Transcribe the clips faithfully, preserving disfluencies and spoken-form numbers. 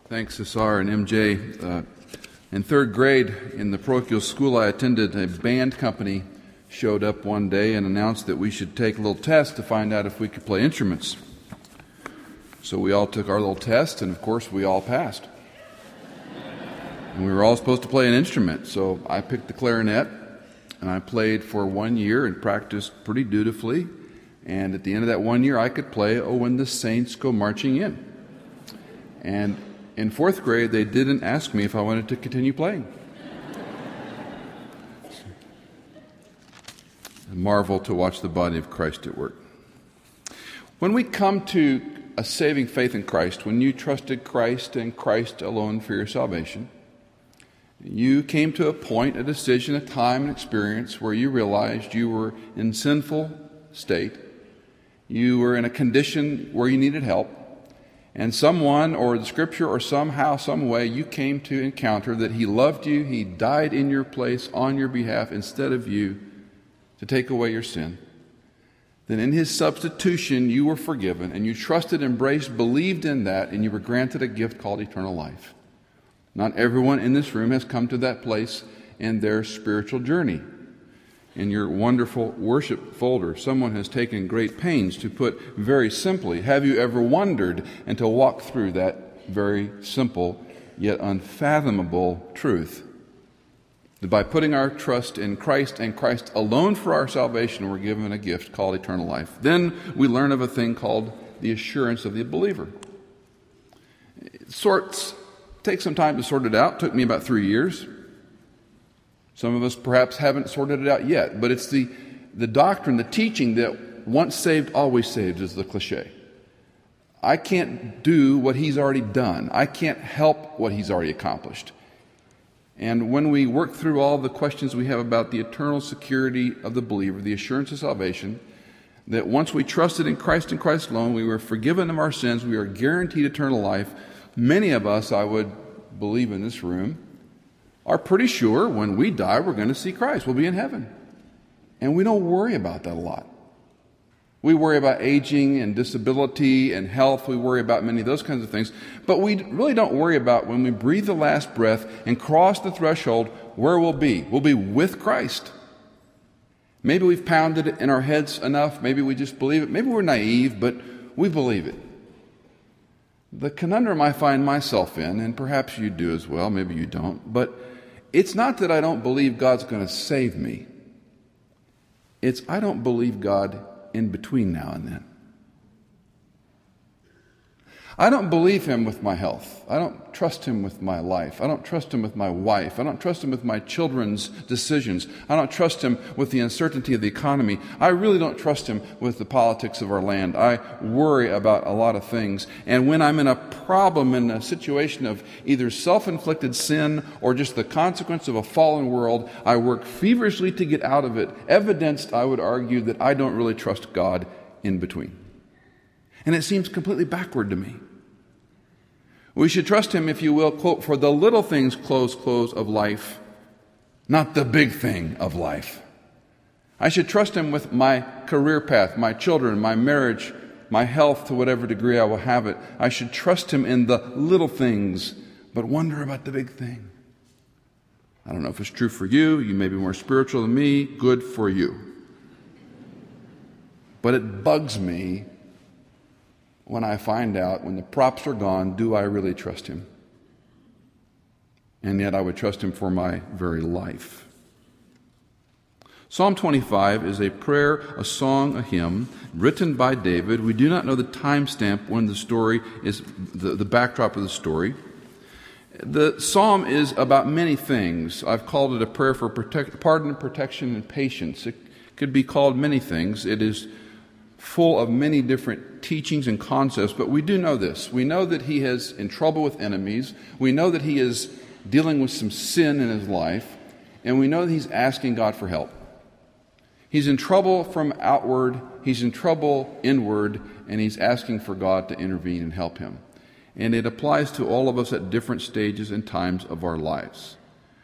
Thanks, S R and M J. Uh, in third grade, in the parochial school I attended, a band company showed up one day and announced that we should take a little test to find out if we could play instruments. So we all took our little test, and of course we all passed. And we were all supposed to play an instrument. So I picked the clarinet, and I played for one year and practiced pretty dutifully. And at the end of that one year, I could play "Oh, When the Saints Go Marching In." And in fourth grade, they didn't ask me if I wanted to continue playing. A marvel to watch the body of Christ at work. When we come to a saving faith in Christ, when you trusted Christ and Christ alone for your salvation, you came to a point, a decision, a time, an experience where you realized you were in sinful state. You were in a condition where you needed help. And someone or the Scripture or somehow, some way, you came to encounter that He loved you, He died in your place on your behalf instead of you to take away your sin. Then in His substitution you were forgiven, and you trusted, embraced, believed in that, and you were granted a gift called eternal life. Not everyone in this room has come to that place in their spiritual journey. In your wonderful worship folder, someone has taken great pains to put very simply, have you ever wondered, and to walk through that very simple yet unfathomable truth, that by putting our trust in Christ and Christ alone for our salvation, we're given a gift called eternal life. Then we learn of a thing called the assurance of the believer. It sorts, takes some time to sort it out. It took me about three years. Some of us perhaps haven't sorted it out yet, but it's the, the doctrine, the teaching that once saved, always saved is the cliche. I can't do what He's already done. I can't help what He's already accomplished. And when we work through all the questions we have about the eternal security of the believer, the assurance of salvation, that once we trusted in Christ and Christ alone, we were forgiven of our sins, we are guaranteed eternal life. Many of us, I would believe in this room, are pretty sure when we die we're going to see Christ. We'll be in heaven. And we don't worry about that a lot. We worry about aging and disability and health. We worry about many of those kinds of things. But we really don't worry about when we breathe the last breath and cross the threshold where we'll be. We'll be with Christ. Maybe we've pounded it in our heads enough. Maybe we just believe it. Maybe we're naive, but we believe it. The conundrum I find myself in, and perhaps you do as well, maybe you don't, but it's not that I don't believe God's going to save me. It's I don't believe God in between now and then. I don't believe Him with my health. I don't trust Him with my life. I don't trust Him with my wife. I don't trust Him with my children's decisions. I don't trust Him with the uncertainty of the economy. I really don't trust Him with the politics of our land. I worry about a lot of things. And when I'm in a problem, in a situation of either self-inflicted sin or just the consequence of a fallen world, I work feverishly to get out of it, evidenced, I would argue, that I don't really trust God in between. And it seems completely backward to me. We should trust Him, if you will, quote, for the little things, close, close, of life, not the big thing of life. I should trust Him with my career path, my children, my marriage, my health to whatever degree I will have it. I should trust Him in the little things, but wonder about the big thing. I don't know if it's true for you. You may be more spiritual than me. Good for you. But it bugs me when I find out, when the props are gone, do I really trust Him? And yet I would trust Him for my very life. Psalm twenty-five is a prayer, a song, a hymn written by David. We do not know the timestamp when the story is, the, the backdrop of the story. The psalm is about many things. I've called it a prayer for protect, pardon, protection, and patience. It could be called many things. It is full of many different teachings and concepts, but we do know this. We know that he is in trouble with enemies. We know that he is dealing with some sin in his life, and we know that he's asking God for help. He's in trouble from outward, he's in trouble inward, and he's asking for God to intervene and help him. And it applies to all of us at different stages and times of our lives.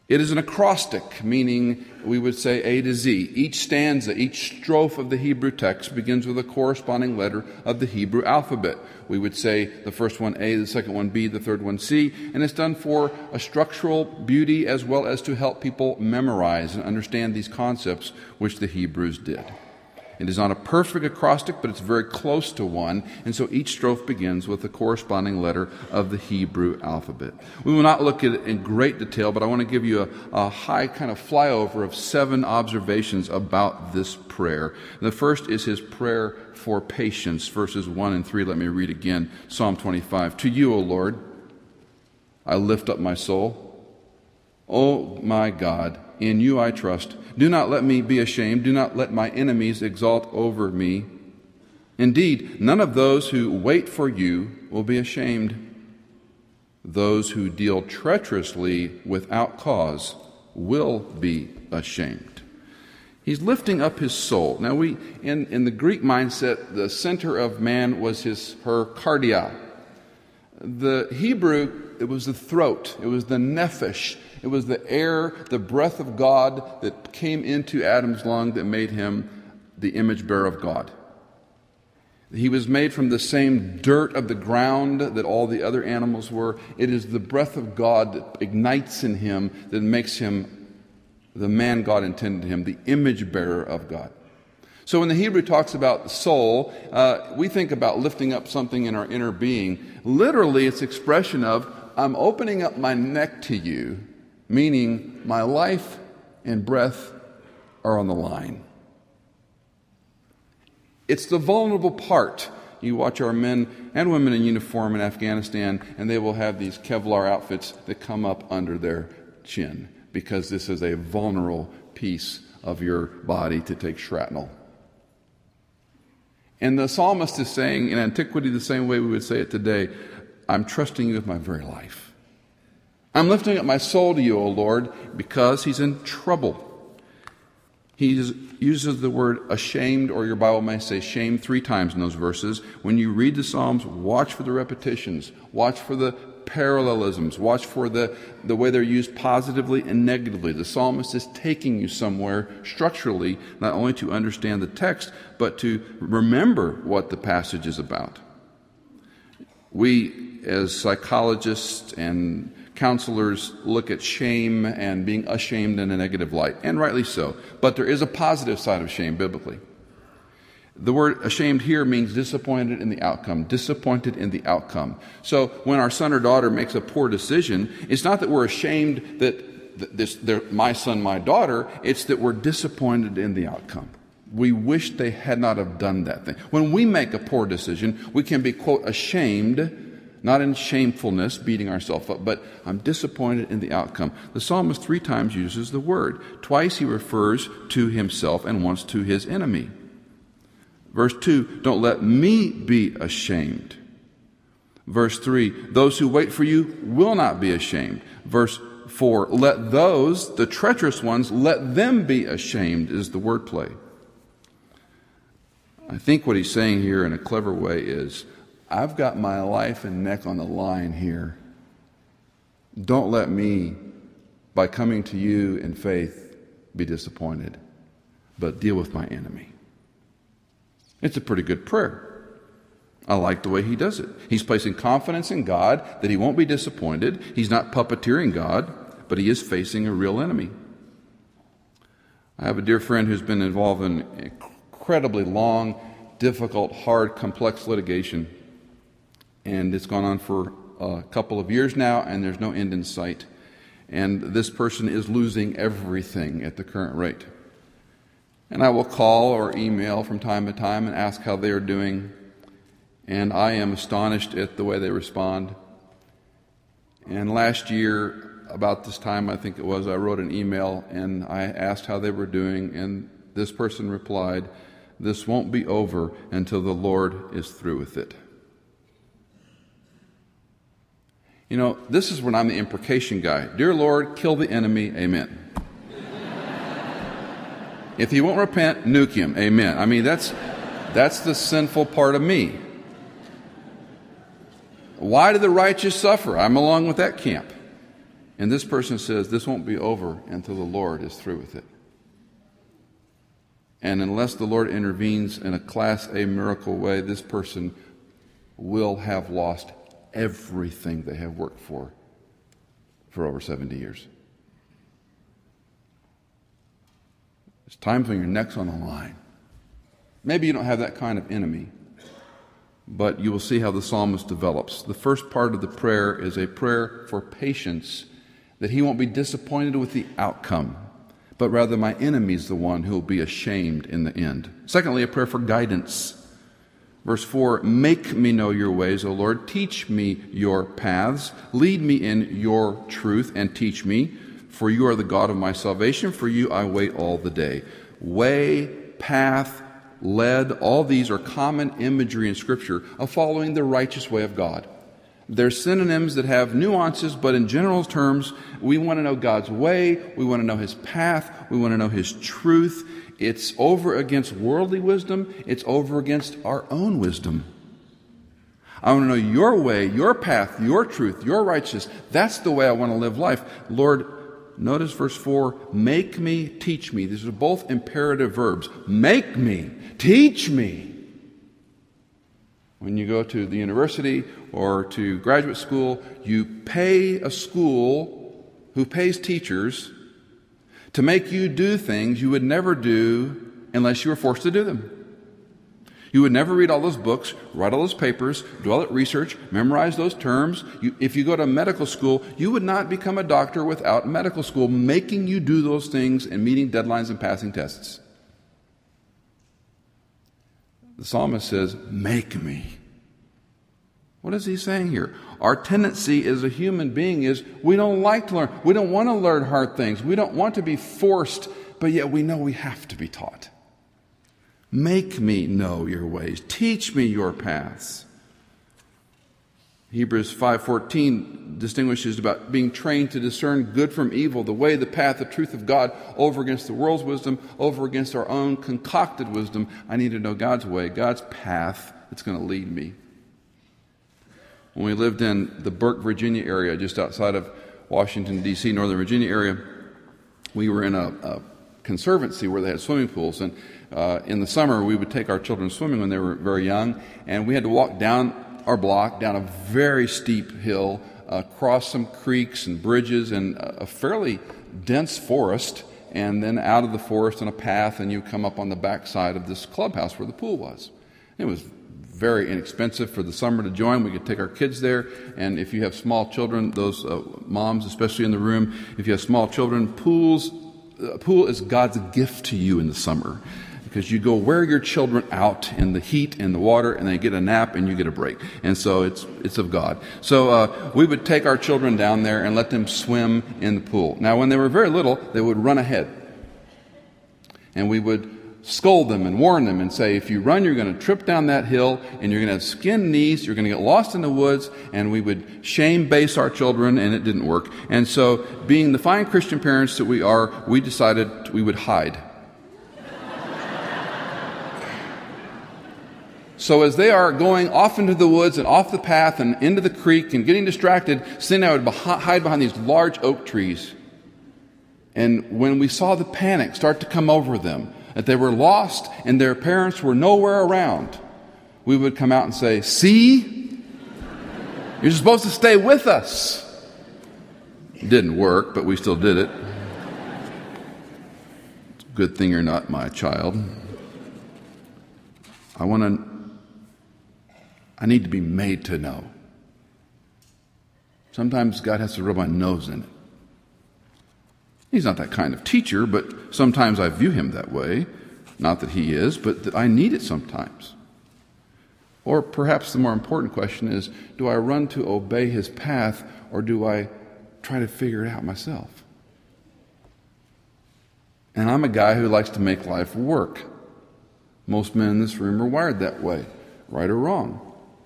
It is an acrostic, meaning we would say A to Z. Each stanza, each strophe of the Hebrew text begins with a corresponding letter of the Hebrew alphabet. We would say the first one A, the second one B, the third one C, and it's done for a structural beauty as well as to help people memorize and understand these concepts which the Hebrews did. It is not a perfect acrostic, but it's very close to one, and so each strophe begins with the corresponding letter of the Hebrew alphabet. We will not look at it in great detail, but I want to give you a, a high kind of flyover of seven observations about this prayer. The first is his prayer for patience, verses one and three. Let me read again, Psalm twenty-five. To you, O Lord, I lift up my soul. O my God, in you I trust. Do not let me be ashamed. Do not let my enemies exalt over me. Indeed, none of those who wait for you will be ashamed. Those who deal treacherously without cause will be ashamed. He's lifting up his soul. Now, we in, in the Greek mindset, the center of man was his her cardia. The Hebrew, it was the throat. It was the nephesh. It was the air, the breath of God that came into Adam's lung that made him the image bearer of God. He was made from the same dirt of the ground that all the other animals were. It is the breath of God that ignites in him that makes him the man God intended him, the image bearer of God. So when the Hebrew talks about the soul, uh, we think about lifting up something in our inner being. Literally, it's expression of, I'm opening up my neck to you, meaning my life and breath are on the line. It's the vulnerable part. You watch our men and women in uniform in Afghanistan, and they will have these Kevlar outfits that come up under their chin, because this is a vulnerable piece of your body to take shrapnel. And the psalmist is saying in antiquity the same way we would say it today, I'm trusting you with my very life. I'm lifting up my soul to you, O Lord, because he's in trouble. He uses the word ashamed, or your Bible may say shame, three times in those verses. When you read the Psalms, watch for the repetitions. Watch for the parallelisms. Watch for the, the way they're used positively and negatively. The psalmist is taking you somewhere structurally, not only to understand the text, but to remember what the passage is about. We, as psychologists and counselors, look at shame and being ashamed in a negative light, and rightly so. But there is a positive side of shame biblically. The word ashamed here means disappointed in the outcome, disappointed in the outcome. So when our son or daughter makes a poor decision, it's not that we're ashamed that this, they're my son, my daughter, it's that we're disappointed in the outcome. We wish they had not have done that thing. When we make a poor decision, we can be, quote, ashamed, not in shamefulness, beating ourselves up, but I'm disappointed in the outcome. The psalmist three times uses the word. Twice he refers to himself and once to his enemy. Verse two, don't let me be ashamed. Verse three, those who wait for you will not be ashamed. Verse four, let those, the treacherous ones, let them be ashamed, is the wordplay. I think what he's saying here in a clever way is, I've got my life and neck on the line here. Don't let me, by coming to you in faith, be disappointed, but deal with my enemy. It's a pretty good prayer. I like the way he does it. He's placing confidence in God that he won't be disappointed. He's not puppeteering God, but he is facing a real enemy. I have a dear friend who's been involved in incredibly long, difficult, hard, complex litigation. And it's gone on for a couple of years now, and there's no end in sight. And this person is losing everything at the current rate. And I will call or email from time to time and ask how they are doing. And I am astonished at the way they respond. And last year, about this time, I think it was, I wrote an email and I asked how they were doing. And this person replied, this won't be over until the Lord is through with it. You know, this is when I'm the imprecation guy. Dear Lord, kill the enemy, amen. If he won't repent, nuke him, amen. I mean, that's that's the sinful part of me. Why do the righteous suffer? I'm along with that camp. And this person says this won't be over until the Lord is through with it. And unless the Lord intervenes in a Class A miracle way, this person will have lost everything they have worked for for over seventy years. There's times when your neck's on the line. Maybe you don't have that kind of enemy, but you will see how the psalmist develops. The first part of the prayer is a prayer for patience, that he won't be disappointed with the outcome, but rather my enemy is the one who will be ashamed in the end. Secondly, a prayer for guidance. Verse four, make me know your ways, O Lord. Teach me your paths. Lead me in your truth and teach me, for you are the God of my salvation. For you I wait all the day. Way, path, led, all these are common imagery in Scripture of following the righteous way of God. They're synonyms that have nuances, but in general terms, we want to know God's way, we want to know His path, we want to know His truth. It's over against worldly wisdom, it's over against our own wisdom. I want to know your way, your path, your truth, your righteousness. That's the way I want to live life. Lord, notice verse four, make me, teach me. These are both imperative verbs. Make me, teach me. When you go to the university or to graduate school, you pay a school who pays teachers to make you do things you would never do unless you were forced to do them. You would never read all those books, write all those papers, do all that research, memorize those terms. You, if you go to medical school, you would not become a doctor without medical school making you do those things and meeting deadlines and passing tests. The psalmist says, make me. What is he saying here? Our tendency as a human being is we don't like to learn. We don't want to learn hard things. We don't want to be forced, but yet we know we have to be taught. Make me know your ways. Teach me your paths. Hebrews five fourteen distinguishes about being trained to discern good from evil, the way, the path, the truth of God over against the world's wisdom, over against our own concocted wisdom. I need to know God's way, God's path that's going to lead me. When we lived in the Burke, Virginia area, just outside of Washington, D C, Northern Virginia area, we were in a, a conservancy where they had swimming pools. And uh, in the summer, we would take our children swimming when they were very young. And we had to walk down our block, down a very steep hill, uh, across some creeks and bridges and a fairly dense forest, and then out of the forest on a path, and you come up on the backside of this clubhouse where the pool was. It was very inexpensive for the summer to join. We could take our kids there, and if you have small children, those uh, moms especially in the room, if you have small children, pools, a pool is God's gift to you in the summer, because you go wear your children out in the heat and the water, and they get a nap and you get a break. And so it's it's of God. So uh, we would take our children down there and let them swim in the pool. Now, when they were very little, they would run ahead, and we would scold them and warn them and say, if you run, you're going to trip down that hill and you're going to have skinned knees, you're going to get lost in the woods. And we would shame base our children, and it didn't work. And so, being the fine Christian parents that we are, we decided we would hide. So as they are going off into the woods and off the path and into the creek and getting distracted, Cindy and I would hide behind these large oak trees. And when we saw the panic start to come over them, that they were lost and their parents were nowhere around, we would come out and say, see? You're supposed to stay with us. It didn't work, but we still did it. It's a good thing you're not my child. I want to, I need to be made to know. Sometimes God has to rub my nose in it. He's not that kind of teacher, but sometimes I view him that way. Not that he is, but that I need it sometimes. Or perhaps the more important question is, do I run to obey his path, or do I try to figure it out myself? And I'm a guy who likes to make life work. Most men in this room are wired that way, right or wrong.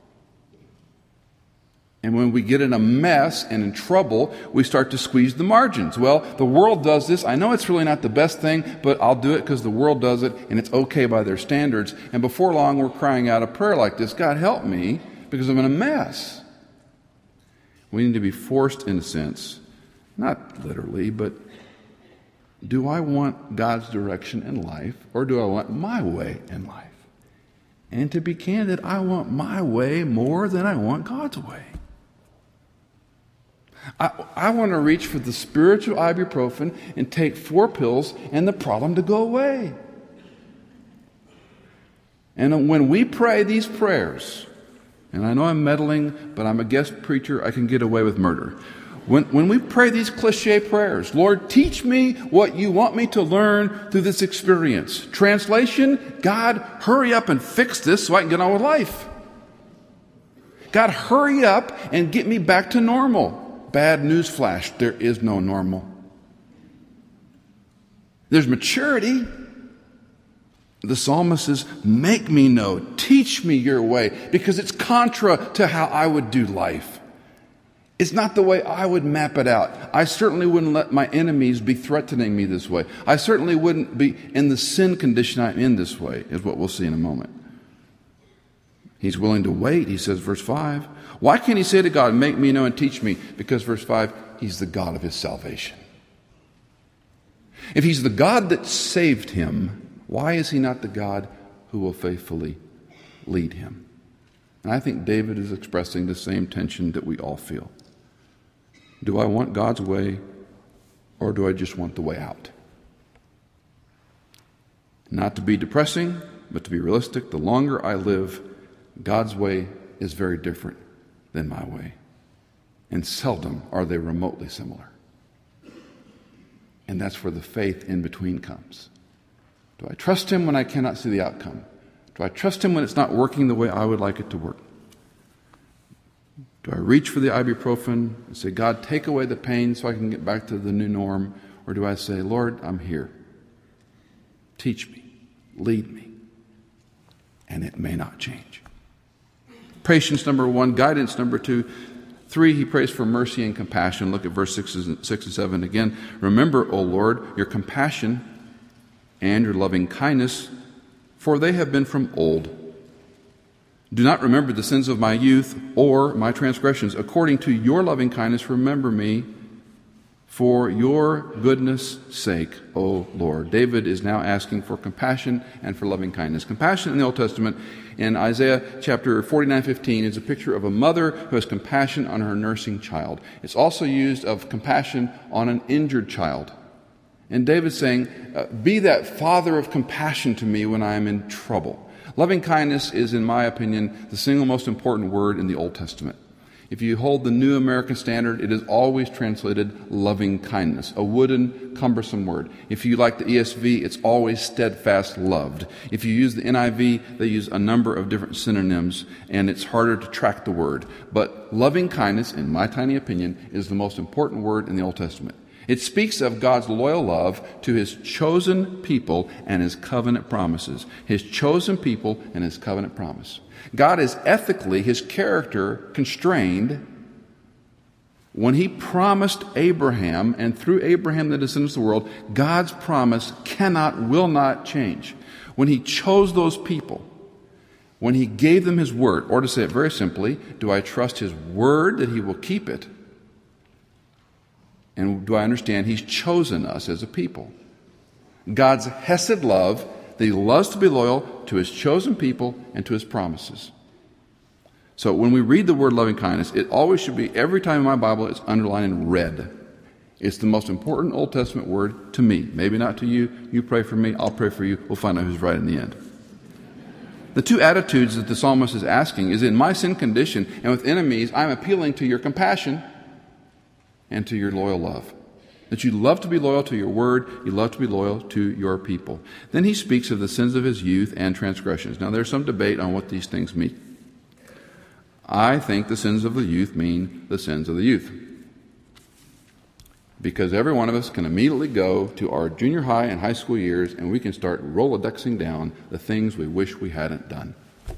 And when we get in a mess and in trouble, we start to squeeze the margins. Well, the world does this. I know it's really not the best thing, but I'll do it because the world does it, and it's okay by their standards. And before long, we're crying out a prayer like this, God, help me, because I'm in a mess. We need to be forced, in a sense, Not literally, but do I want God's direction in life, or do I want my way in life? And to be candid, I want my way more than I want God's way. I, I want to reach for the spiritual ibuprofen and take four pills and the problem to go away. And when we pray these prayers, and I know I'm meddling, but I'm a guest preacher, I can get away with murder. When, when we pray these cliche prayers, Lord, teach me what you want me to learn through this experience. Translation, God, hurry up and fix this so I can get on with life. God, hurry up and get me back to normal. Bad news flash, there is no normal. There's maturity. The psalmist says, make me know, teach me your way, because it's contra to how I would do life. It's not the way I would map it out. I certainly wouldn't let my enemies be threatening me this way. I certainly wouldn't be in the sin condition I'm in this way, is what we'll see in a moment. He's willing to wait, he says, verse five. Why can't he say to God, make me know and teach me? Because verse five, he's the God of his salvation. If he's the God that saved him, why is he not the God who will faithfully lead him? And I think David is expressing the same tension that we all feel. Do I want God's way, or do I just want the way out? Not to be depressing, but to be realistic, the longer I live, God's way is very different than my way. And seldom are they remotely similar. And that's where the faith in between comes. Do I trust him when I cannot see the outcome? Do I trust him when it's not working the way I would like it to work? Do I reach for the ibuprofen and say, God, take away the pain so I can get back to the new norm? Or do I say, Lord, I'm here. Teach me. Lead me. And it may not change. Patience, number one. Guidance, number two. Three, he prays for mercy and compassion. Look at verse six and seven again. Remember, O Lord, your compassion and your loving kindness, for they have been from old. Do not remember the sins of my youth or my transgressions. According to your loving kindness, remember me for your goodness' sake, O Lord. David is now asking for compassion and for loving kindness. Compassion in the Old Testament, in Isaiah chapter forty-nine fifteen, is a picture of a mother who has compassion on her nursing child. It's also used of compassion on an injured child. And David's saying, uh, be that father of compassion to me when I am in trouble. Loving kindness is, in my opinion, the single most important word in the Old Testament. If you hold the New American Standard, it is always translated loving kindness, a wooden, cumbersome word. If you like the E S V, it's always steadfast loved. If you use the N I V, they use a number of different synonyms, and it's harder to track the word. But loving kindness, in my tiny opinion, is the most important word in the Old Testament. It speaks of God's loyal love to his chosen people and his covenant promises. His chosen people and his covenant promise. God is ethically, his character, constrained. When he promised Abraham, and through Abraham the descendants of the world, God's promise cannot, will not change. When he chose those people, when he gave them his word, or to say it very simply, do I trust his word that he will keep it? And do I understand he's chosen us as a people? God's hesed love, that he loves to be loyal to his chosen people and to his promises. So when we read the word loving kindness, it always should be, every time in my Bible, it's underlined in red. It's the most important Old Testament word to me. Maybe not to you. You pray for me, I'll pray for you. We'll find out who's right in the end. The two attitudes that the psalmist is asking is, in my sin condition and with enemies, I'm appealing to your compassion and to your loyal love. That you love to be loyal to your word, you love to be loyal to your people. Then he speaks of the sins of his youth and transgressions. Now there's some debate on what these things mean. I think the sins of the youth mean the sins of the youth. Because every one of us can immediately go to our junior high and high school years and we can start Rolodexing down the things we wish we hadn't done.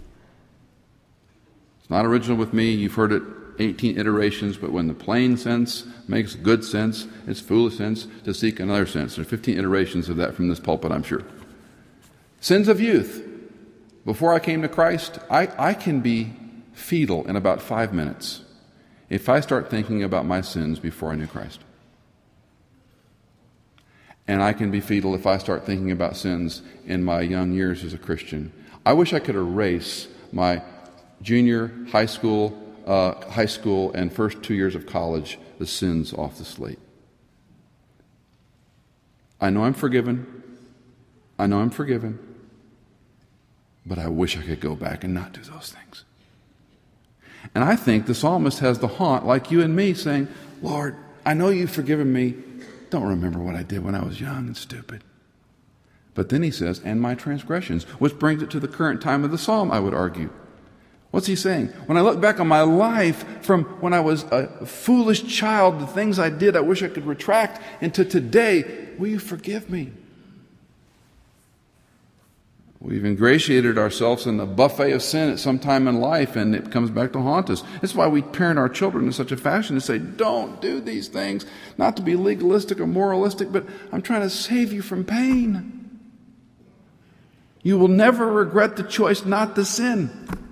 It's not original with me. You've heard it eighteen iterations, but when the plain sense makes good sense, it's foolish sense to seek another sense. There are fifteen iterations of that from this pulpit, I'm sure. Sins of youth. Before I came to Christ, I, I can be fetal in about five minutes if I start thinking about my sins before I knew Christ. and I can be fetal if I start thinking about sins in my young years as a Christian. I wish I could erase my junior high school, uh, high school, and first two years of college, the sins off the slate. I know I'm forgiven. I know I'm forgiven. But I wish I could go back and not do those things. And I think the psalmist has the haunt, like you and me, saying, Lord, I know you've forgiven me. Don't remember what I did when I was young and stupid. But then he says, and my transgressions, which brings it to the current time of the psalm, I would argue. What's he saying? When I look back on my life from when I was a foolish child, the things I did I wish I could retract, into today, will you forgive me? We've ingratiated ourselves in the buffet of sin at some time in life, and it comes back to haunt us. That's why we parent our children in such a fashion to say, don't do these things. Not to be legalistic or moralistic, but I'm trying to save you from pain. You will never regret the choice not to sin.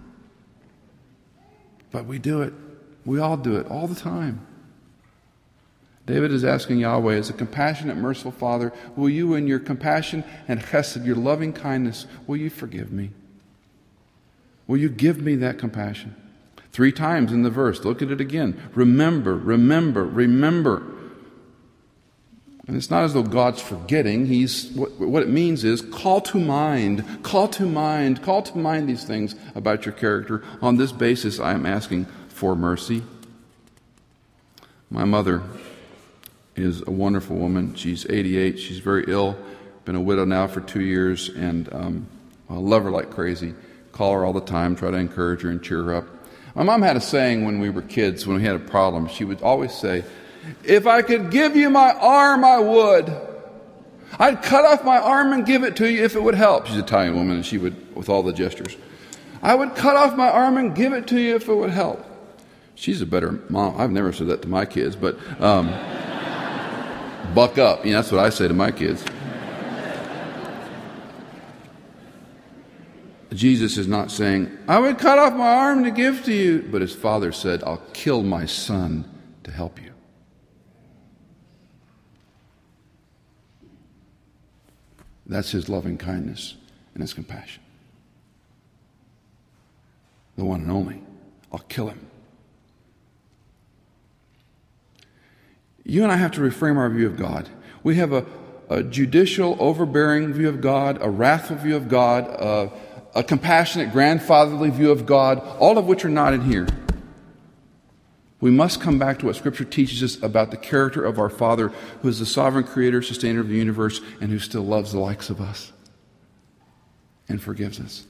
But we do it. We all do it all the time. David is asking Yahweh, as a compassionate, merciful Father, will you in your compassion and chesed, your loving kindness, will you forgive me? Will you give me that compassion? Three times in the verse, look at it again. Remember, remember, remember. And it's not as though God's forgetting. He's what, what it means is call to mind, call to mind, call to mind these things about your character. On this basis, I am asking for mercy. My mother is a wonderful woman. She's eighty-eight. She's very ill. Been a widow now for two years, and um, I love her like crazy. Call her all the time, try to encourage her and cheer her up. My mom had a saying when we were kids, when we had a problem. She would always say, if I could give you my arm, I would. I'd cut off my arm and give it to you if it would help. She's an Italian woman, and she would, with all the gestures. I would cut off my arm and give it to you if it would help. She's a better mom. I've never said that to my kids, but um, buck up. You know, that's what I say to my kids. Jesus is not saying, I would cut off my arm to give to you. But his Father said, I'll kill my son to help you. That's his loving kindness and his compassion. The one and only. I'll kill him. You and I have to reframe our view of God. We have a, a judicial, overbearing view of God, a wrathful view of God, a, a compassionate, grandfatherly view of God, all of which are not in here. We must come back to what Scripture teaches us about the character of our Father, who is the sovereign creator, sustainer of the universe, and who still loves the likes of us and forgives us.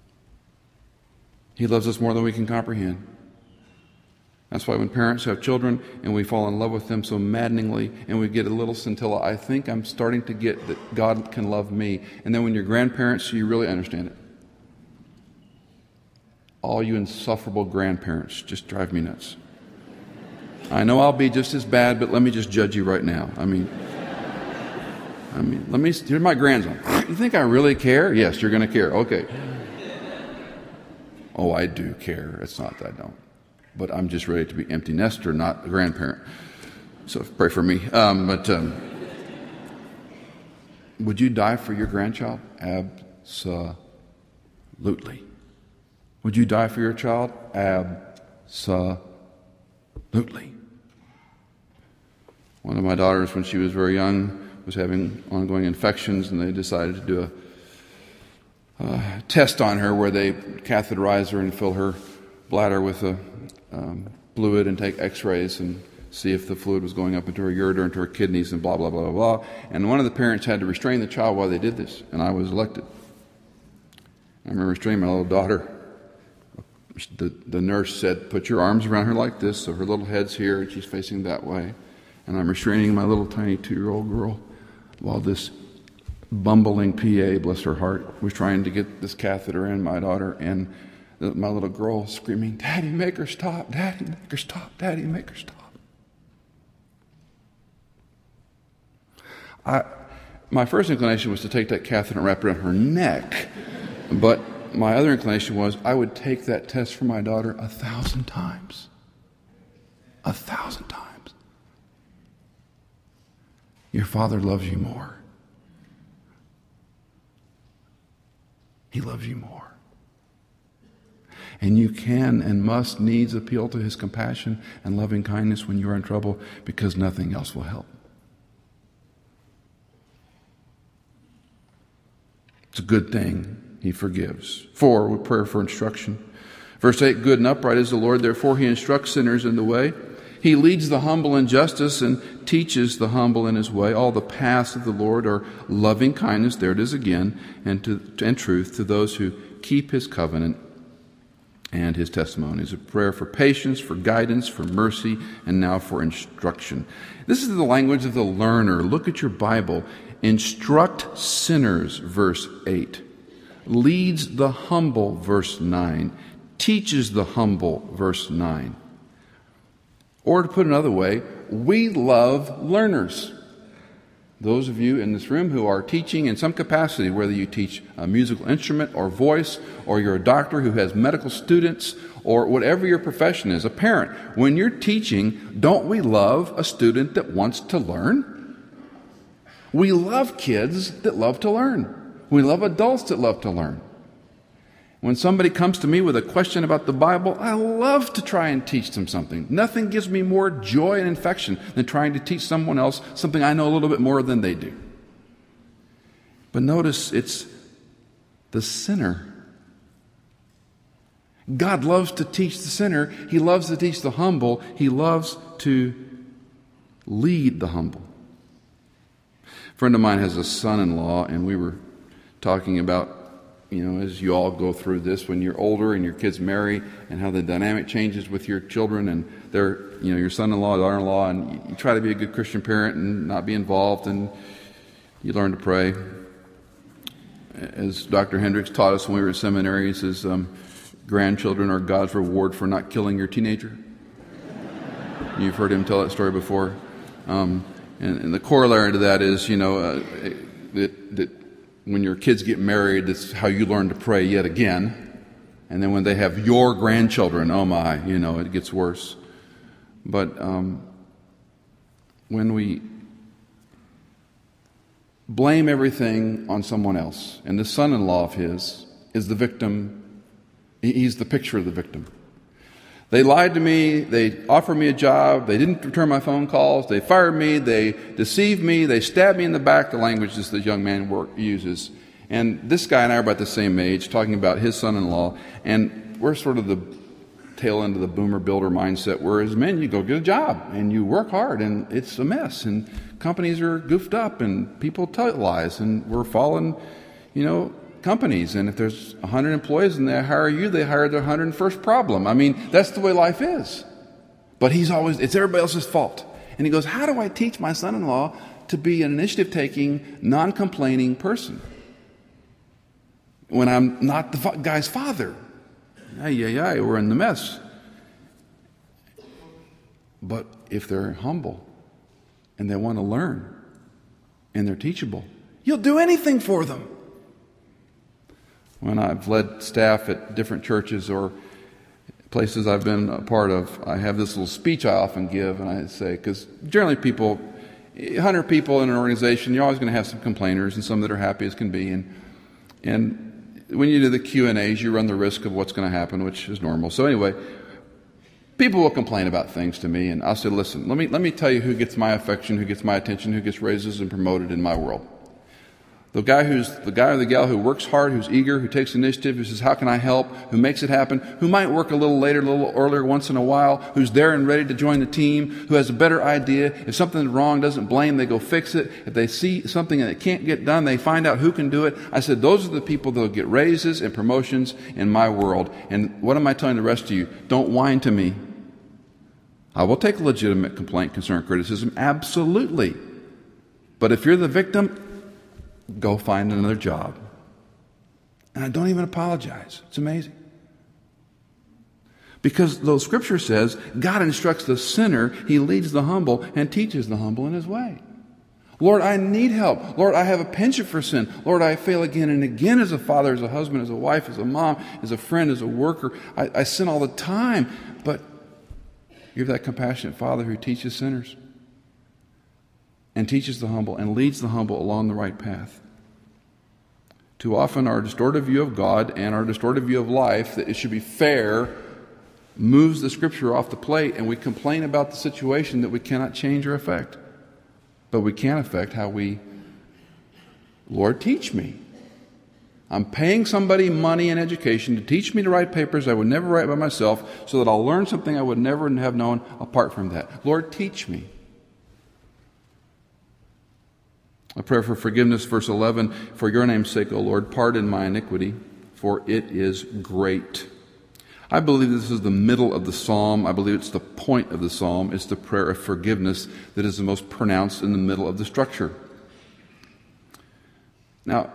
He loves us more than we can comprehend. That's why when parents have children and we fall in love with them so maddeningly and we get a little scintilla, I think I'm starting to get that God can love me. And then when you're grandparents, you really understand it. All you insufferable grandparents just drive me nuts. I know I'll be just as bad, but let me just judge you right now. I mean, I mean, let me, you're my grandson. You think I really care? Yes, you're going to care. Okay. Oh, I do care. It's not that I don't. But I'm just ready to be empty nester, not a grandparent. So pray for me. Um, but um, would you die for your grandchild? Absolutely. Would you die for your child? Absolutely. One of my daughters, when she was very young, was having ongoing infections, and they decided to do a uh, test on her where they catheterize her and fill her bladder with a um, fluid and take x-rays and see if the fluid was going up into her ureter, into her kidneys, and blah, blah, blah, blah, blah. And one of the parents had to restrain the child while they did this, and I was elected. I remember restraining my little daughter. The, the nurse said, put your arms around her like this, so her little head's here and she's facing that way. And I'm restraining my little tiny two-year-old girl while this bumbling P A, bless her heart, was trying to get this catheter in my daughter, and my little girl screaming, Daddy, make her stop, Daddy, make her stop, Daddy, make her stop. I, my first inclination was to take that catheter and wrap it around her neck, but my other inclination was I would take that test for my daughter a thousand times. A thousand times. Your Father loves you more. He loves you more. And you can and must needs appeal to His compassion and loving kindness when you are in trouble, because nothing else will help. It's a good thing He forgives. Four, with prayer for instruction. Verse eight, good and upright is the Lord, therefore He instructs sinners in the way. He leads the humble in justice and teaches the humble in His way. All the paths of the Lord are loving kindness, there it is again, and, to, and truth to those who keep His covenant and His testimonies. A prayer for patience, for guidance, for mercy, and now for instruction. This is the language of the learner. Look at your Bible. Instruct sinners, verse eight. Leads the humble, verse nine. Teaches the humble, verse nine. Or to put another way, we love learners. Those of you in this room who are teaching in some capacity, whether you teach a musical instrument or voice, or you're a doctor who has medical students, or whatever your profession is, a parent, when you're teaching, don't we love a student that wants to learn? We love kids that love to learn. We love adults that love to learn. When somebody comes to me with a question about the Bible, I love to try and teach them something. Nothing gives me more joy and affection than trying to teach someone else something I know a little bit more than they do. But notice it's the sinner. God loves to teach the sinner. He loves to teach the humble. He loves to lead the humble. A friend of mine has a son-in-law, and we were talking about, you know, as you all go through this, when you're older and your kids marry, and how the dynamic changes with your children and their, you know, your son-in-law, daughter-in-law, and you, you try to be a good Christian parent and not be involved, and you learn to pray. As Doctor Hendricks taught us when we were in seminary, he says, um, grandchildren are God's reward for not killing your teenager. You've heard him tell that story before. Um, and, and the corollary to that is, you know, uh, that, that when your kids get married, that's how you learn to pray yet again. And then when they have your grandchildren, oh my, you know, it gets worse. But um, when we blame everything on someone else, and the son-in-law of his is the victim, he's the picture of the victim. They lied to me, they offered me a job, they didn't return my phone calls, they fired me, they deceived me, they stabbed me in the back, the language this the young man work, uses. And this guy and I are about the same age, talking about his son-in-law, and we're sort of the tail end of the boomer builder mindset, where as men you go get a job, and you work hard, and it's a mess, and companies are goofed up, and people tell lies, and we're falling, you know, companies, and if there's one hundred employees and they hire you, they hire their one hundred first problem. I mean, that's the way life is. But he's always, it's everybody else's fault. And he goes, how do I teach my son-in-law to be an initiative-taking, non-complaining person when I'm not the guy's father? Ay, ay, ay, we're in the mess. But if they're humble and they want to learn and they're teachable, you'll do anything for them. When I've led staff at different churches or places I've been a part of, I have this little speech I often give, and I say, because generally people, one hundred people in an organization, you're always going to have some complainers and some that are happy as can be. And and when you do the Q and A's, you run the risk of what's going to happen, which is normal. So anyway, people will complain about things to me, and I'll say, listen, let me let me tell you who gets my affection, who gets my attention, who gets raises and promoted in my world. The guy who's the guy or the gal who works hard, who's eager, who takes initiative, who says, how can I help, who makes it happen, who might work a little later, a little earlier once in a while, who's there and ready to join the team, who has a better idea. If something's wrong, doesn't blame, they go fix it. If they see something that can't get done, they find out who can do it. I said, those are the people that will get raises and promotions in my world. And what am I telling the rest of you? Don't whine to me. I will take a legitimate complaint, concern, criticism, absolutely. But if you're the victim, go find another job. And I don't even apologize. It's amazing. Because the scripture says, God instructs the sinner, He leads the humble, and teaches the humble in His way. Lord, I need help. Lord, I have a penchant for sin. Lord, I fail again and again as a father, as a husband, as a wife, as a mom, as a friend, as a worker. I, I sin all the time. But you're that compassionate Father who teaches sinners. and teaches the humble and leads the humble along the right path. Too often our distorted view of God and our distorted view of life, that it should be fair, moves the Scripture off the plate, and we complain about the situation that we cannot change or affect. But we can affect how we, Lord, teach me. I'm paying somebody money and education to teach me to write papers I would never write by myself so that I'll learn something I would never have known apart from that. Lord, teach me. A prayer for forgiveness, verse eleven, for your name's sake, O Lord, pardon my iniquity, for it is great. I believe this is the middle of the psalm. I believe it's the point of the psalm. It's the prayer of forgiveness that is the most pronounced in the middle of the structure. Now,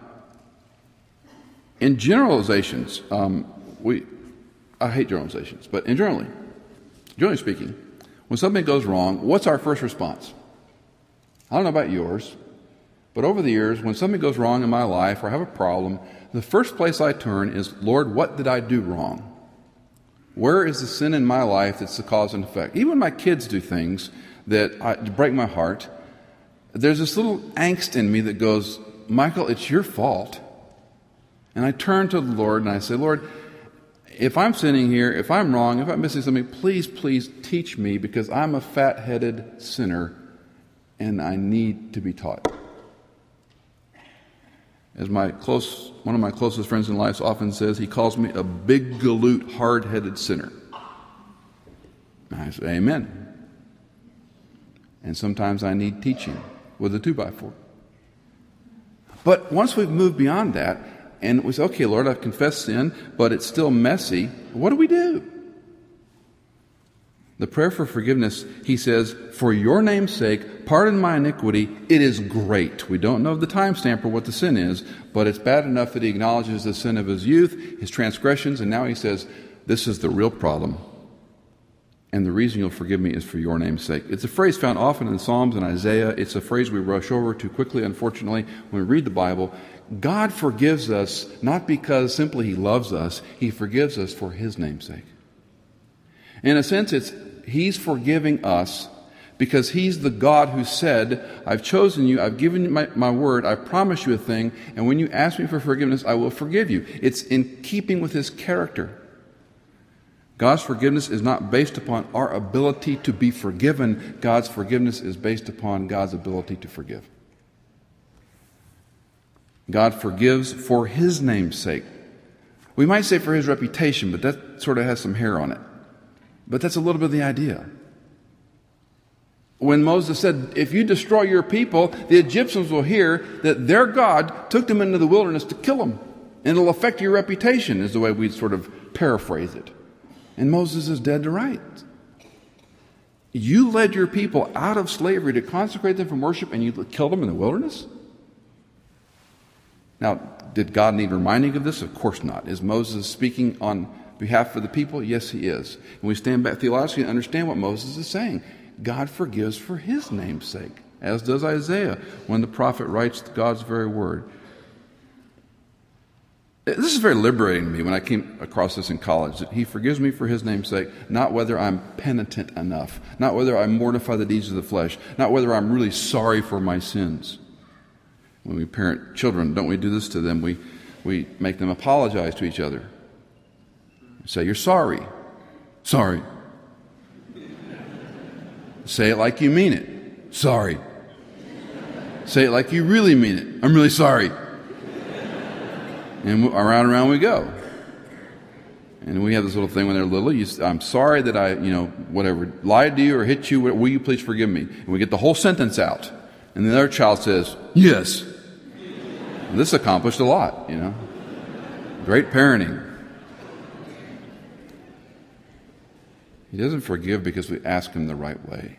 in generalizations, um, we I hate generalizations, but in generally, generally speaking, when something goes wrong, what's our first response? I don't know about yours, but over the years, when something goes wrong in my life or I have a problem, the first place I turn is, Lord, what did I do wrong? Where is the sin in my life that's the cause and effect? Even when my kids do things that I, break my heart, there's this little angst in me that goes, Michael, it's your fault. And I turn to the Lord and I say, Lord, if I'm sinning here, if I'm wrong, if I'm missing something, please, please teach me, because I'm a fat-headed sinner and I need to be taught. As my close, one of my closest friends in life often says, he calls me a big galoot, hard-headed sinner. I say, amen. And sometimes I need teaching with a two-by-four. But once we've moved beyond that, and we say, okay, Lord, I've confessed sin, but it's still messy, what do we do? The prayer for forgiveness, he says, for your name's sake, pardon my iniquity, it is great. We don't know the timestamp or what the sin is, but it's bad enough that he acknowledges the sin of his youth, his transgressions, and now he says, this is the real problem. And the reason you'll forgive me is for your name's sake. It's a phrase found often in Psalms and Isaiah. It's a phrase we rush over too quickly, unfortunately, when we read the Bible. God forgives us not because simply he loves us. He forgives us for his name's sake. In a sense, it's he's forgiving us because he's the God who said, I've chosen you, I've given you my, my word, I promise you a thing, and when you ask me for forgiveness, I will forgive you. It's in keeping with his character. God's forgiveness is not based upon our ability to be forgiven. God's forgiveness is based upon God's ability to forgive. God forgives for his name's sake. We might say for his reputation, but that sort of has some hair on it. But that's a little bit of the idea. When Moses said, if you destroy your people, the Egyptians will hear that their God took them into the wilderness to kill them. And it'll affect your reputation, is the way we sort of paraphrase it. And Moses is dead to rights. You led your people out of slavery to consecrate them from worship, and you killed them in the wilderness? Now, did God need reminding of this? Of course not. Is Moses speaking on behalf of the people? Yes, he is. And we stand back theologically and understand what Moses is saying. God forgives for his name's sake, as does Isaiah when the prophet writes God's very word. This is very liberating to me when I came across this in college, that he forgives me for his name's sake, not whether I'm penitent enough, not whether I mortify the deeds of the flesh, not whether I'm really sorry for my sins. When we parent children, don't we do this to them? We, we make them apologize to each other. Say, you're sorry. Sorry. Say it like you mean it. Sorry. Say it like you really mean it. I'm really sorry. And around and around we go. And we have this little thing when they're little. You, I'm sorry that I, you know, whatever, lied to you or hit you. Will you please forgive me? And we get the whole sentence out. And the other child says, yes. And this accomplished a lot, you know. Great parenting. He doesn't forgive because we ask him the right way.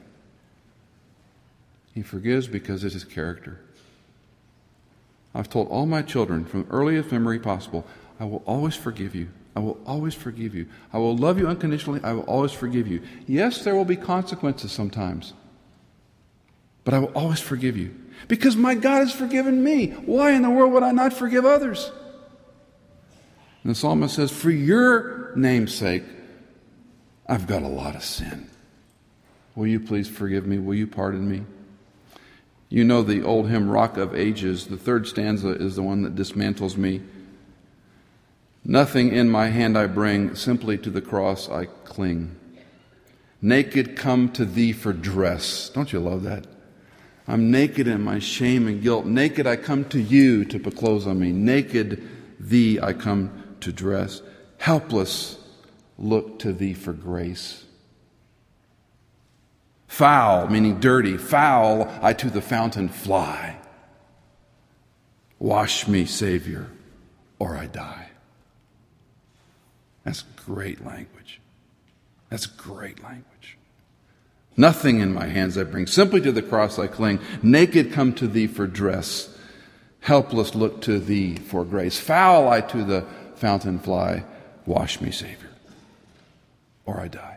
He forgives because it's his character. I've told all my children from the earliest memory possible, I will always forgive you. I will always forgive you. I will love you unconditionally. I will always forgive you. Yes, there will be consequences sometimes. But I will always forgive you. Because my God has forgiven me. Why in the world would I not forgive others? And the psalmist says, for your name's sake, I've got a lot of sin. Will you please forgive me? Will you pardon me? You know the old hymn, Rock of Ages. The third stanza is the one that dismantles me. Nothing in my hand I bring, simply to the cross I cling. Naked come to thee for dress. Don't you love that? I'm naked in my shame and guilt. Naked I come to you to put clothes on me. Naked thee I come to dress. Helpless look to thee for grace. Foul, meaning dirty, foul, I to the fountain fly. Wash me, Savior, or I die. That's great language. That's great language. Nothing in my hands I bring, simply to the cross I cling. Naked come to thee for dress. Helpless look to thee for grace. Foul, I to the fountain fly. Wash me, Savior, or I die.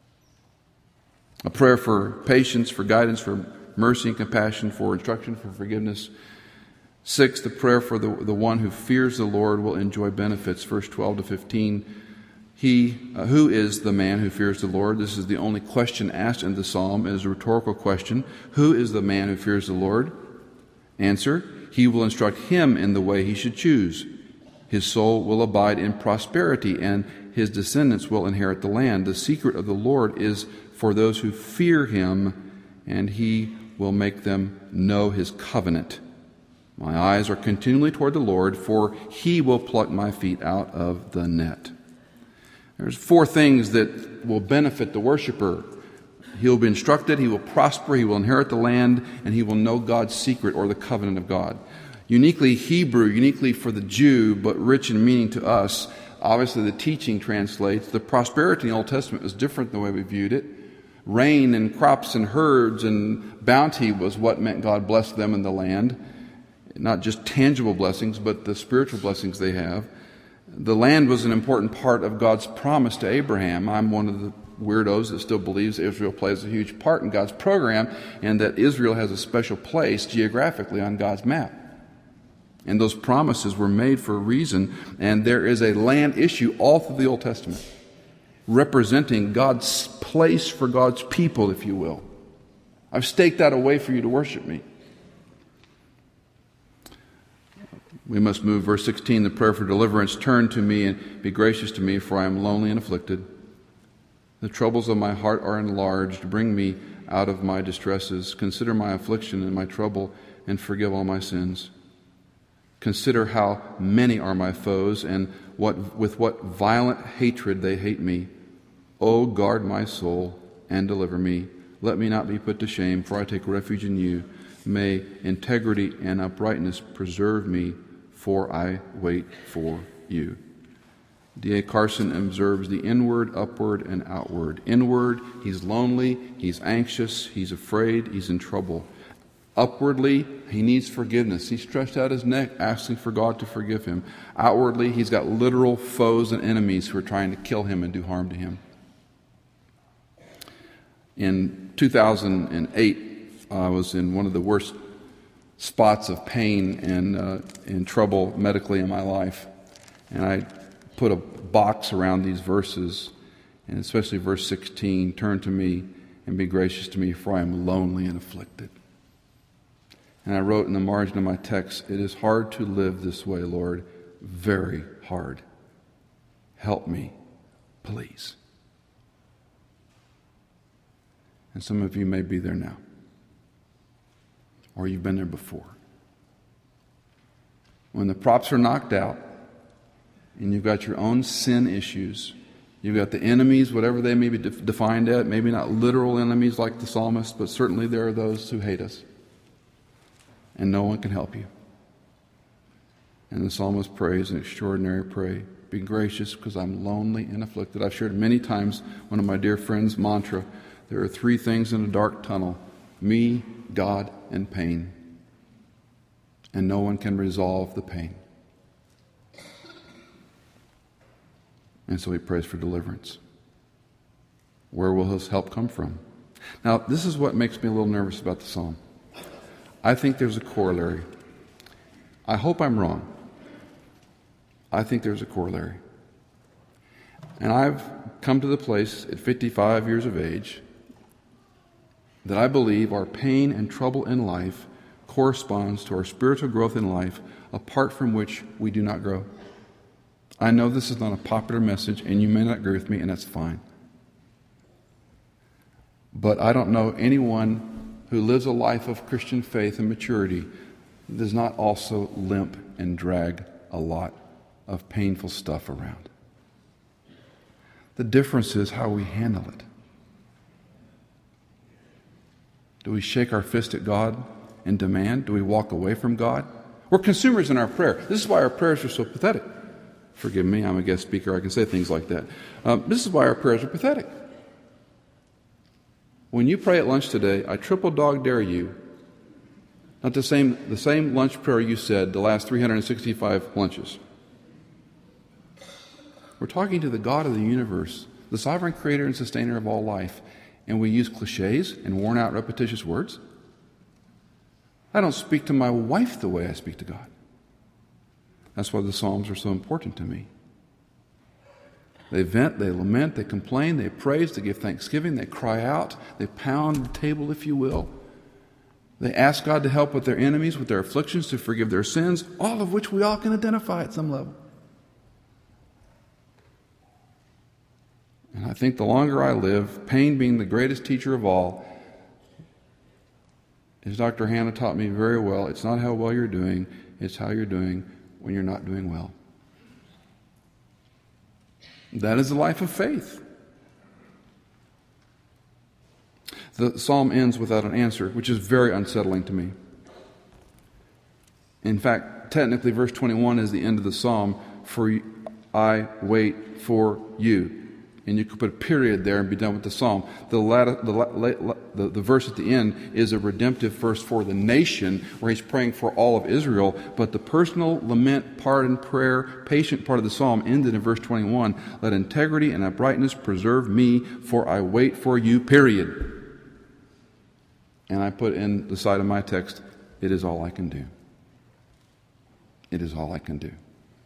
A prayer for patience, for guidance, for mercy and compassion, for instruction, for forgiveness. Six, the prayer for the, the one who fears the Lord will enjoy benefits. Verse twelve to fifteen. He, uh, who is the man who fears the Lord? This is the only question asked in the psalm. It is a rhetorical question. Who is the man who fears the Lord? Answer, he will instruct him in the way he should choose. His soul will abide in prosperity, and his descendants will inherit the land. The secret of the Lord is for those who fear him, and he will make them know his covenant. My eyes are continually toward the Lord, for he will pluck my feet out of the net. There's four things that will benefit the worshiper. He will be instructed, he will prosper, he will inherit the land, and he will know God's secret or the covenant of God. Uniquely Hebrew, uniquely for the Jew, but rich in meaning to us. Obviously the teaching translates. The prosperity in the Old Testament was different than the way we viewed it. Rain and crops and herds and bounty was what meant God blessed them in the land. Not just tangible blessings, but the spiritual blessings they have. The land was an important part of God's promise to Abraham. I'm one of the weirdos that still believes Israel plays a huge part in God's program and that Israel has a special place geographically on God's map. And those promises were made for a reason, and there is a land issue all through the Old Testament, representing God's place for God's people, if you will. I've staked out a way for you to worship me. We must move, verse sixteen, the prayer for deliverance. Turn to me and be gracious to me, for I am lonely and afflicted. The troubles of my heart are enlarged. Bring me out of my distresses. Consider my affliction and my trouble, and forgive all my sins. Consider how many are my foes, and what with what violent hatred they hate me. O guard my soul and deliver me. Let me not be put to shame, for I take refuge in you. May integrity and uprightness preserve me, for I wait for you. D A Carson observes the inward, upward, and outward. Inward, he's lonely, he's anxious, he's afraid, he's in trouble. Upwardly, he needs forgiveness. He stretched out his neck asking for God to forgive him. Outwardly, he's got literal foes and enemies who are trying to kill him and do harm to him. In two thousand eight, I was in one of the worst spots of pain and uh, and trouble medically in my life. And I put a box around these verses, and especially verse sixteen, turn to me and be gracious to me, for I am lonely and afflicted. And I wrote in the margin of my text, it is hard to live this way, Lord, very hard. Help me, please. And some of you may be there now, or you've been there before. When the props are knocked out, and you've got your own sin issues, you've got the enemies, whatever they may be defined at, maybe not literal enemies like the psalmist, but certainly there are those who hate us. And no one can help you. And the psalmist prays an extraordinary prayer. Be gracious because I'm lonely and afflicted. I've shared many times one of my dear friends' mantra. There are three things in a dark tunnel. Me, God, and pain. And no one can resolve the pain. And so he prays for deliverance. Where will his help come from? Now, this is what makes me a little nervous about the psalm. I think there's a corollary. I hope I'm wrong. I think there's a corollary. And I've come to the place at fifty-five years of age that I believe our pain and trouble in life corresponds to our spiritual growth in life, apart from which we do not grow. I know this is not a popular message, and you may not agree with me, and that's fine. But I don't know anyone who lives a life of Christian faith and maturity that does not also limp and drag a lot of painful stuff around. The difference is how we handle it. Do we shake our fist at God and demand? Do we walk away from God? We're consumers in our prayer. This is why our prayers are so pathetic. Forgive me, I'm a guest speaker. I can say things like that. Um, this is why our prayers are pathetic. When you pray at lunch today, I triple dog dare you, not the same, the same lunch prayer you said the last three hundred sixty-five lunches. We're talking to the God of the universe, the sovereign creator and sustainer of all life, and we use cliches and worn-out repetitious words. I don't speak to my wife the way I speak to God. That's why the Psalms are so important to me. They vent, they lament, they complain, they praise, they give thanksgiving, they cry out, they pound the table, if you will. They ask God to help with their enemies, with their afflictions, to forgive their sins, all of which we all can identify at some level. And I think the longer I live, pain being the greatest teacher of all, as Doctor Hannah taught me very well, it's not how well you're doing, it's how you're doing when you're not doing well. That is the life of faith. The psalm ends without an answer, which is very unsettling to me. In fact, technically, verse twenty-one is the end of the psalm, for I wait for you. And you could put a period there and be done with the psalm. The, latter, the, the, the verse at the end is a redemptive verse for the nation, where he's praying for all of Israel. But the personal lament part and prayer, patient part of the psalm ended in verse twenty-one. Let integrity and uprightness preserve me, for I wait for you, period. And I put in the side of my text, it is all I can do. It is all I can do.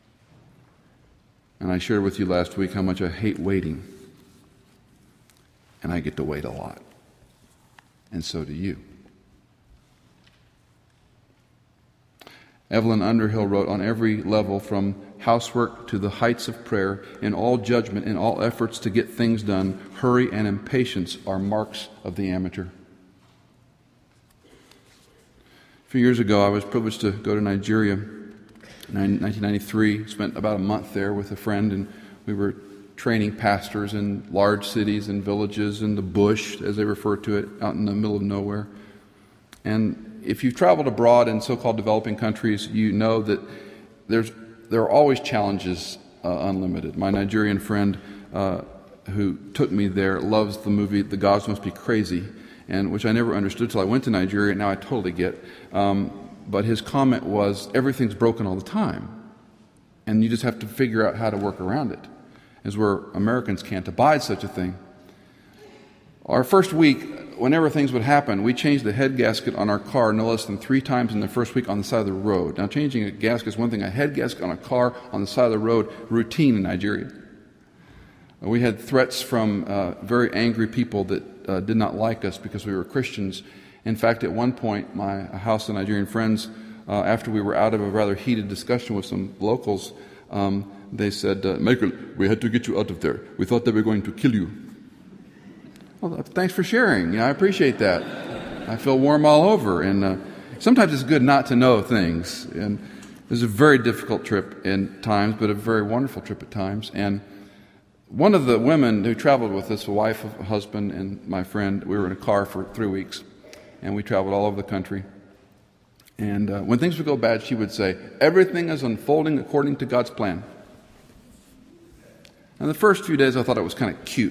And I shared with you last week how much I hate waiting. And I get to wait a lot. And so do you. Evelyn Underhill wrote, on every level, from housework to the heights of prayer, in all judgment, in all efforts to get things done, hurry and impatience are marks of the amateur. A few years ago, I was privileged to go to Nigeria. In nineteen ninety-three, spent about a month there with a friend, and we were training pastors in large cities and villages in the bush, as they refer to it, out in the middle of nowhere. And if you've traveled abroad in so-called developing countries, you know that there's there are always challenges uh, unlimited. My Nigerian friend uh, who took me there loves the movie The Gods Must Be Crazy, and which I never understood till I went to Nigeria. Now I totally get. Um, But his comment was, everything's broken all the time. And you just have to figure out how to work around it. As where Americans can't abide such a thing. Our first week, whenever things would happen, we changed the head gasket on our car no less than three times in the first week on the side of the road. Now, changing a gasket is one thing. A head gasket on a car on the side of the road, routine in Nigeria. We had threats from uh, very angry people that uh, did not like us because we were Christians. In fact, at one point, my house of Nigerian friends, uh, after we were out of a rather heated discussion with some locals, um, they said, uh, Michael, we had to get you out of there. We thought they were going to kill you. Well, thanks for sharing. You know, I appreciate that. I feel warm all over. And uh, sometimes it's good not to know things. And it was a very difficult trip in times, but a very wonderful trip at times. And one of the women who traveled with us, a wife, a husband, and my friend, we were in a car for three weeks. And we traveled all over the country. And uh, when things would go bad, she would say, everything is unfolding according to God's plan. And the first few days I thought it was kind of cute.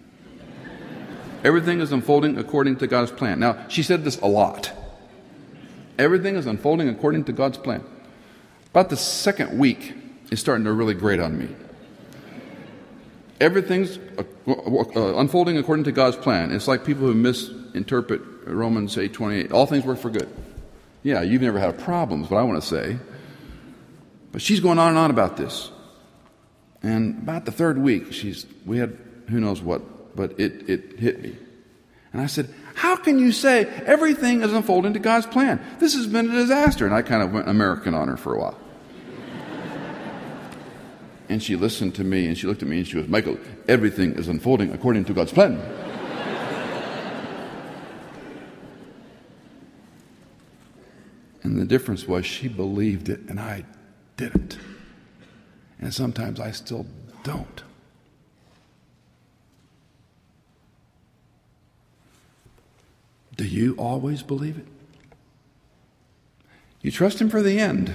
Everything is unfolding according to God's plan. Now, she said this a lot. Everything is unfolding according to God's plan. About the second week, it's starting to really grate on me. Everything's uh, uh, unfolding according to God's plan. It's like people who misinterpret Romans eight twenty-eight. All things work for good. Yeah, you've never had problems, what I want to say. But she's going on and on about this. And about the third week, she's we had who knows what, but it, it hit me. And I said, how can you say everything is unfolding to God's plan? This has been a disaster. And I kind of went American on her for a while. And she listened to me, and she looked at me, and she goes, Michael, everything is unfolding according to God's plan. And the difference was she believed it, and I didn't. And sometimes I still don't. Do you always believe it? You trust Him for the end.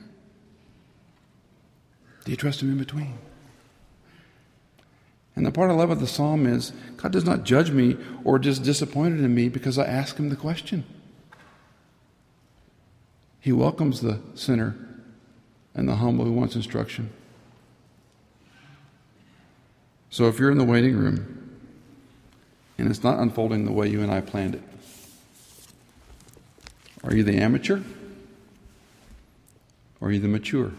Do you trust Him in between? And the part I love of the psalm is God does not judge me or just disappointed in me because I ask Him the question. He welcomes the sinner and the humble who wants instruction. So if you're in the waiting room and it's not unfolding the way you and I planned it, are you the amateur or are you the mature?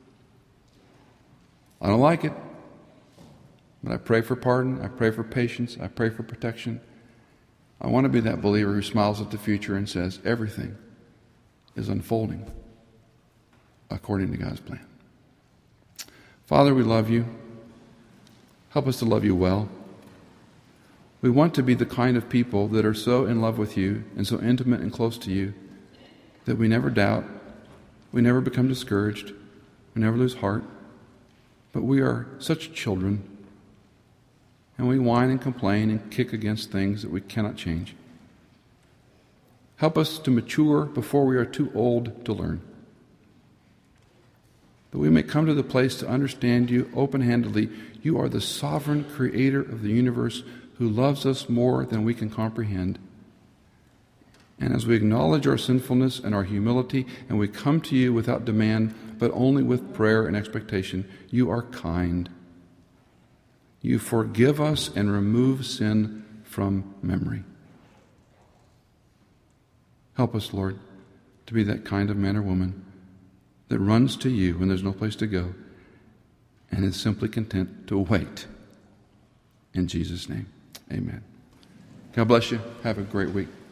I don't like it, but I pray for pardon, I pray for patience, I pray for protection. I want to be that believer who smiles at the future and says, everything is unfolding according to God's plan. Father, we love you. Help us to love you well. We want to be the kind of people that are so in love with you and so intimate and close to you that we never doubt, we never become discouraged, we never lose heart. But we are such children, and we whine and complain and kick against things that we cannot change. Help us to mature before we are too old to learn, that we may come to the place to understand you open-handedly. You are the sovereign creator of the universe who loves us more than we can comprehend. And as we acknowledge our sinfulness and our humility, and we come to you without demand, but only with prayer and expectation, you are kind. You forgive us and remove sin from memory. Help us, Lord, to be that kind of man or woman that runs to you when there's no place to go and is simply content to wait. In Jesus' name, amen. God bless you. Have a great week.